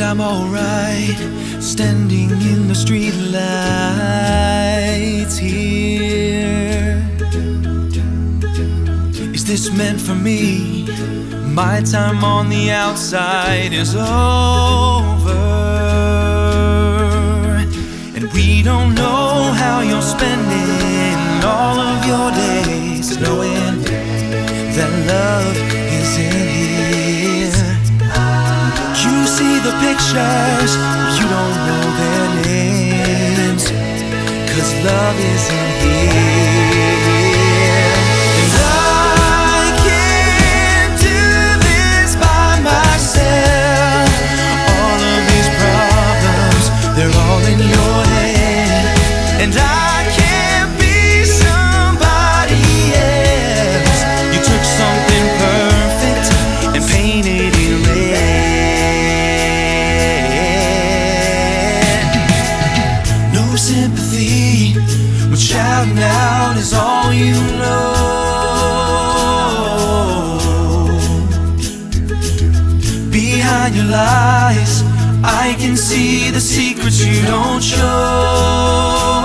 I'm alright, standing in the street lights here. Is this meant for me? My time on the outside is over, and we don't know how you're spending all of your days, knowing that love isn't here. You see the pictures, you don't know their names, 'cause love isn't here. And I can't do this by myself. All of these problems, they're all in your head. And I can't be somebody else. You took something perfect and painted it red. No sympathy, when shouting out is all you know. Behind your lies, I can see the secrets you don't show.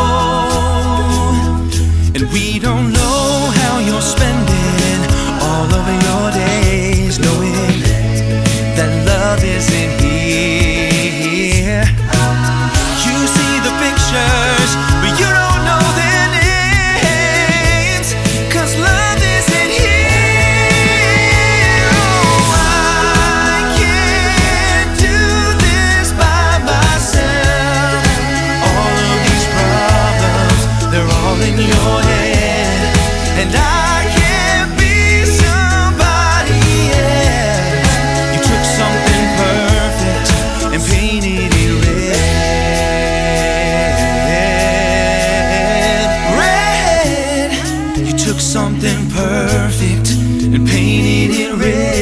And we don't know how you're spending all of your days, knowing that love isn't here. You see the pictures, but you don't know their names, 'cause love isn't here. Oh, I can't do this by myself. All of these problems, they're all in your head. And I can't be somebody else. You took something perfect and painted it red. You took something perfect and painted it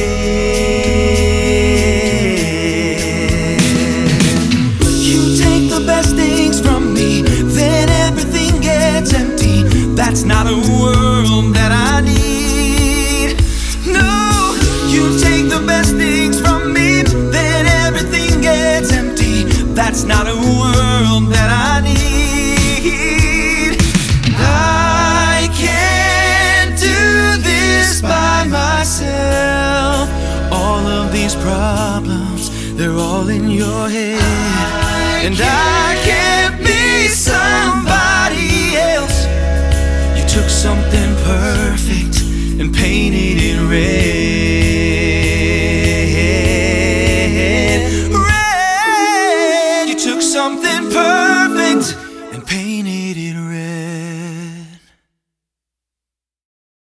red. You take the best things from me, then everything gets empty. That's not a world that I need. No, you take the best things from me, then everything gets empty. That's not a world that I need. I can't do this by myself. All of these problems, they're all in your head. And I can't be somebody else. You took something perfect and painted it red. Red. You took something perfect and painted it red.